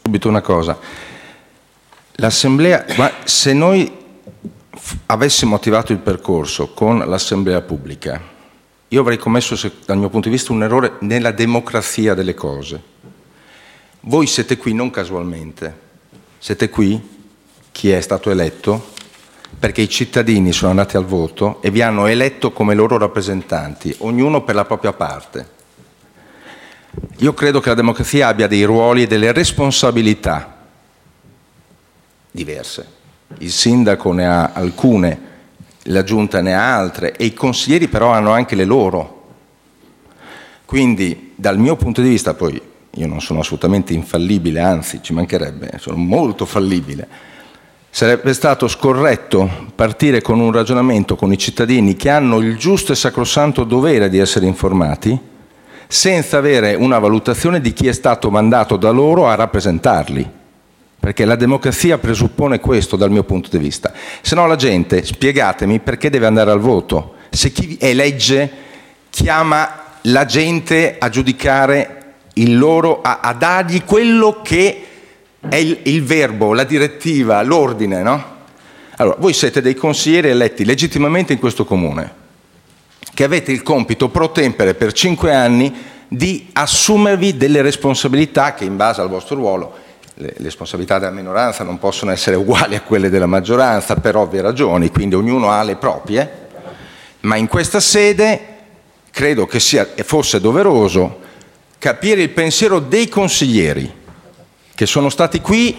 subito una cosa. L'assemblea, ma se noi avessimo attivato il percorso con l'assemblea pubblica, io avrei commesso, dal mio punto di vista, un errore nella democrazia delle cose. Voi siete qui non casualmente, siete qui, chi è stato eletto, perché i cittadini sono andati al voto e vi hanno eletto come loro rappresentanti, ognuno per la propria parte. Io credo che la democrazia abbia dei ruoli e delle responsabilità diverse. Il sindaco ne ha alcune, la giunta ne ha altre e i consiglieri però hanno anche le loro. Quindi dal mio punto di vista, poi io non sono assolutamente infallibile, anzi ci mancherebbe, sono molto fallibile, sarebbe stato scorretto partire con un ragionamento con i cittadini che hanno il giusto e sacrosanto dovere di essere informati senza avere una valutazione di chi è stato mandato da loro a rappresentarli. Perché la democrazia presuppone questo dal mio punto di vista. Se no la gente, spiegatemi perché deve andare al voto. Se chi elegge chiama la gente a giudicare il loro, a dargli quello che è il verbo, la direttiva, l'ordine, no? Allora, voi siete dei consiglieri eletti legittimamente in questo comune, che avete il compito pro tempore per 5 anni di assumervi delle responsabilità che in base al vostro ruolo, le responsabilità della minoranza non possono essere uguali a quelle della maggioranza per ovvie ragioni, quindi ognuno ha le proprie, ma in questa sede credo che fosse doveroso capire il pensiero dei consiglieri che sono stati qui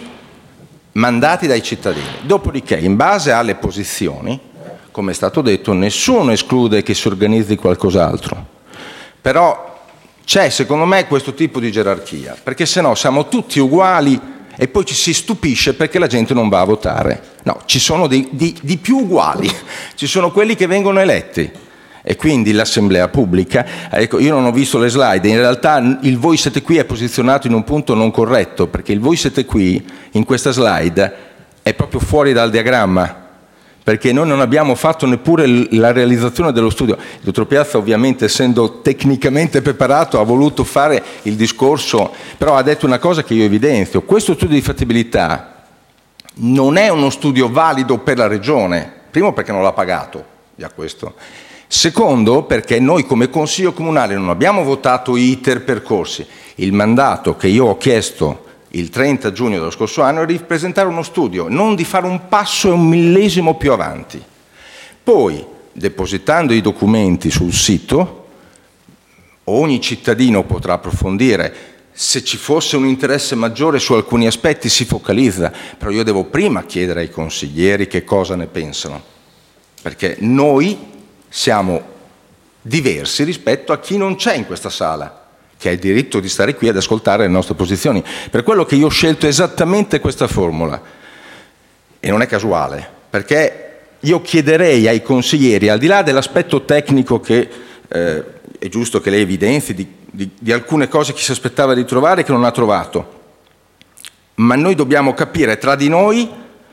mandati dai cittadini. Dopodiché, in base alle posizioni, come è stato detto, nessuno esclude che si organizzi qualcos'altro, però c'è secondo me questo tipo di gerarchia, perché se no siamo tutti uguali e poi ci si stupisce perché la gente non va a votare. No, ci sono di più uguali, ci sono quelli che vengono eletti e quindi l'assemblea pubblica, ecco, io non ho visto le slide, in realtà il voi siete qui è posizionato in un punto non corretto, perché il voi siete qui in questa slide è proprio fuori dal diagramma, perché noi non abbiamo fatto neppure la realizzazione dello studio. Il dottor Piazza, ovviamente, essendo tecnicamente preparato, ha voluto fare il discorso, però ha detto una cosa che io evidenzio. Questo studio di fattibilità non è uno studio valido per la Regione, primo perché non l'ha pagato, già questo. Secondo, perché noi come Consiglio Comunale non abbiamo votato iter percorsi. Il mandato che io ho chiesto il 30 giugno dello scorso anno è di presentare uno studio, non di fare un passo e un millesimo più avanti. Poi, depositando i documenti sul sito, ogni cittadino potrà approfondire. Se ci fosse un interesse maggiore su alcuni aspetti si focalizza, però io devo prima chiedere ai consiglieri che cosa ne pensano, perché noi siamo diversi rispetto a chi non c'è in questa sala, che ha il diritto di stare qui ad ascoltare le nostre posizioni. Per quello che io ho scelto esattamente questa formula, e non è casuale, perché io chiederei ai consiglieri, al di là dell'aspetto tecnico che è giusto che lei evidenzi, di alcune cose che si aspettava di trovare e che non ha trovato, ma noi dobbiamo capire tra di noi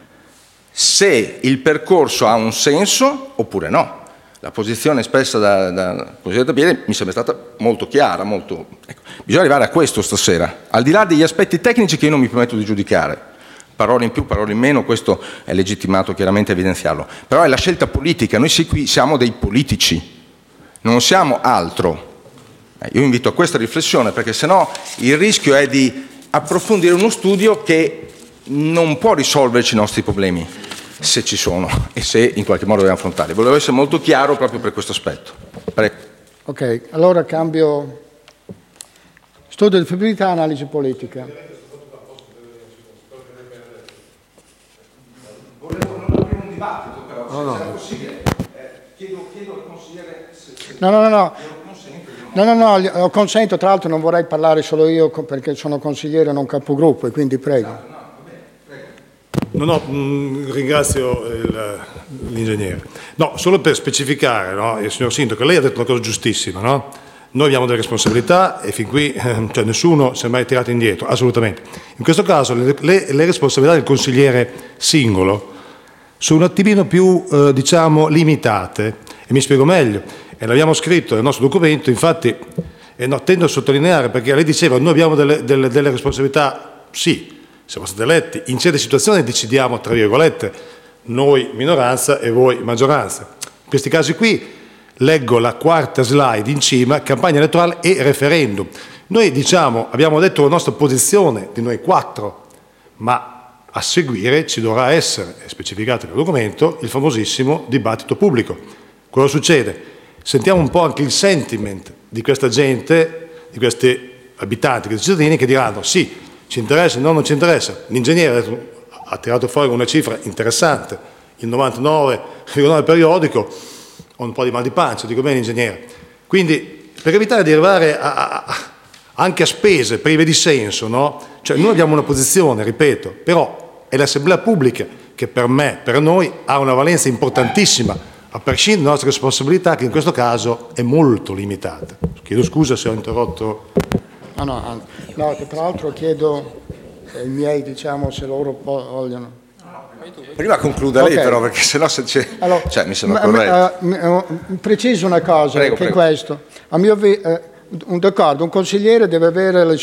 se il percorso ha un senso oppure no. La posizione espressa da Consigliere Tapieri mi sembra stata molto chiara, ecco. Bisogna arrivare a questo stasera, al di là degli aspetti tecnici che io non mi permetto di giudicare, parole in più, parole in meno, questo è legittimato chiaramente evidenziarlo, però è la scelta politica, noi qui siamo dei politici, non siamo altro. Io invito a questa riflessione perché sennò il rischio è di approfondire uno studio che non può risolverci i nostri problemi, se ci sono e se in qualche modo dobbiamo affrontare. Volevo essere molto chiaro proprio per questo aspetto. Prego. Ok, allora cambio. Studio di fattibilità, analisi politica. Volevo non aprire un dibattito, però, se sarà possibile. Chiedo al consigliere se... No, consento, tra l'altro non vorrei parlare solo io perché sono consigliere, non capogruppo, e quindi prego. Ringrazio l'ingegnere. No, solo per specificare, no? Il signor Sindaco, lei ha detto una cosa giustissima, no? Noi abbiamo delle responsabilità e fin qui cioè nessuno si è mai tirato indietro, assolutamente. In questo caso le responsabilità del consigliere singolo sono un attimino più, diciamo, limitate, e mi spiego meglio. E l'abbiamo scritto nel nostro documento, infatti, tendo a sottolineare, perché lei diceva noi abbiamo delle responsabilità, sì, siamo stati eletti, in certe situazioni decidiamo, tra virgolette, noi minoranza e voi maggioranza. In questi casi qui leggo la quarta slide in cima, campagna elettorale e referendum. Noi diciamo, abbiamo detto la nostra posizione di noi 4, ma a seguire ci dovrà essere, è specificato nel documento, il famosissimo dibattito pubblico. Cosa succede? Sentiamo un po' anche il sentiment di questa gente, di questi abitanti, questi cittadini che diranno sì, ci interessa, no, non ci interessa. L'ingegnere ha tirato fuori una cifra interessante, il 99,9 periodico, ho un po' di mal di pancia, dico bene ingegnere. Quindi per evitare di arrivare anche a spese prive di senso, no? Cioè noi abbiamo una posizione, ripeto, però è l'assemblea pubblica che per me, per noi, ha una valenza importantissima, a prescindere dalla nostra responsabilità, che in questo caso è molto limitata. Chiedo scusa se ho interrotto. No, tra l'altro chiedo ai miei, diciamo, se loro vogliono. Prima concluda lei però, perché sennò se c'è... Allora, cioè, mi sembra corretto. Preciso una cosa, prego, che prego. Questo, a mio avviso, d'accordo, un consigliere deve avere le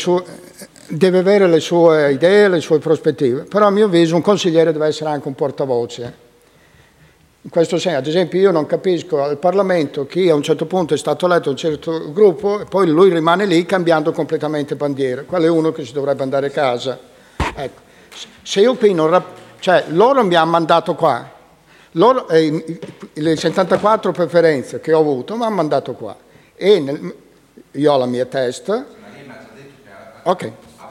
sue idee, le sue prospettive, però a mio avviso un consigliere deve essere anche un portavoce. In questo senso, ad esempio, io non capisco al Parlamento chi a un certo punto è stato eletto a un certo gruppo e poi lui rimane lì cambiando completamente bandiera. Quello è uno che si dovrebbe andare a casa. Ecco. Se io qui non... Cioè, loro mi hanno mandato qua. Loro, le 74 preferenze che ho avuto mi hanno mandato qua. E io ho la mia testa. Ok.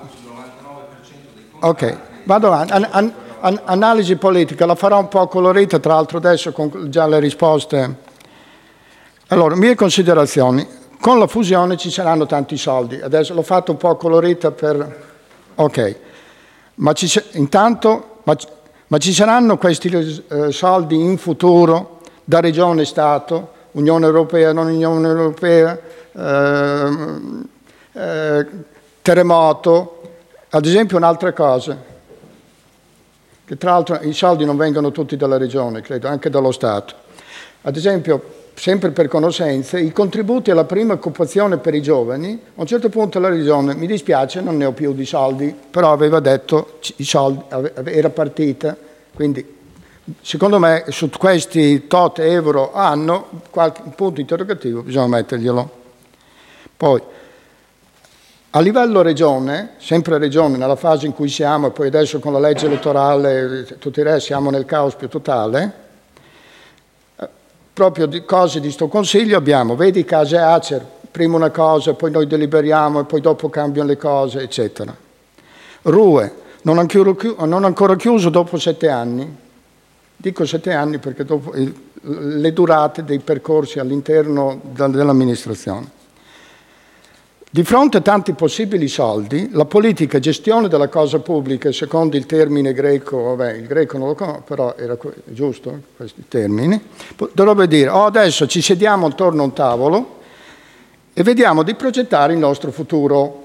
Ok, vado avanti. Analisi politica, la farò un po' colorita, tra l'altro adesso con già le risposte. Allora, mie considerazioni. Con la fusione ci saranno tanti soldi. Adesso l'ho fatto un po' colorita per... Ok, ma ci saranno questi soldi in futuro da regione, Stato, Unione Europea, non Unione Europea, terremoto. Ad esempio un'altra cosa, che tra l'altro i soldi non vengono tutti dalla regione, credo, anche dallo Stato. Ad esempio, sempre per conoscenze, i contributi alla prima occupazione per i giovani, a un certo punto la regione, mi dispiace, non ne ho più di soldi, però aveva detto i soldi, era partita, quindi secondo me su questi tot euro anno, qualche punto interrogativo bisogna metterglielo. Poi, a livello regione, sempre regione, nella fase in cui siamo, e poi adesso con la legge elettorale, tutti i resti siamo nel caos più totale, proprio di cose di sto consiglio abbiamo, vedi case Acer, prima una cosa, poi noi deliberiamo e poi dopo cambiano le cose, eccetera. RUE, non ancora chiuso dopo 7 anni. Dico 7 anni perché dopo le durate dei percorsi all'interno dell'amministrazione. Di fronte a tanti possibili soldi, la politica gestione della cosa pubblica, secondo il termine greco, vabbè, il greco non lo conosco, però era giusto, questi termini, dovrebbe dire, adesso ci sediamo attorno a un tavolo e vediamo di progettare il nostro futuro.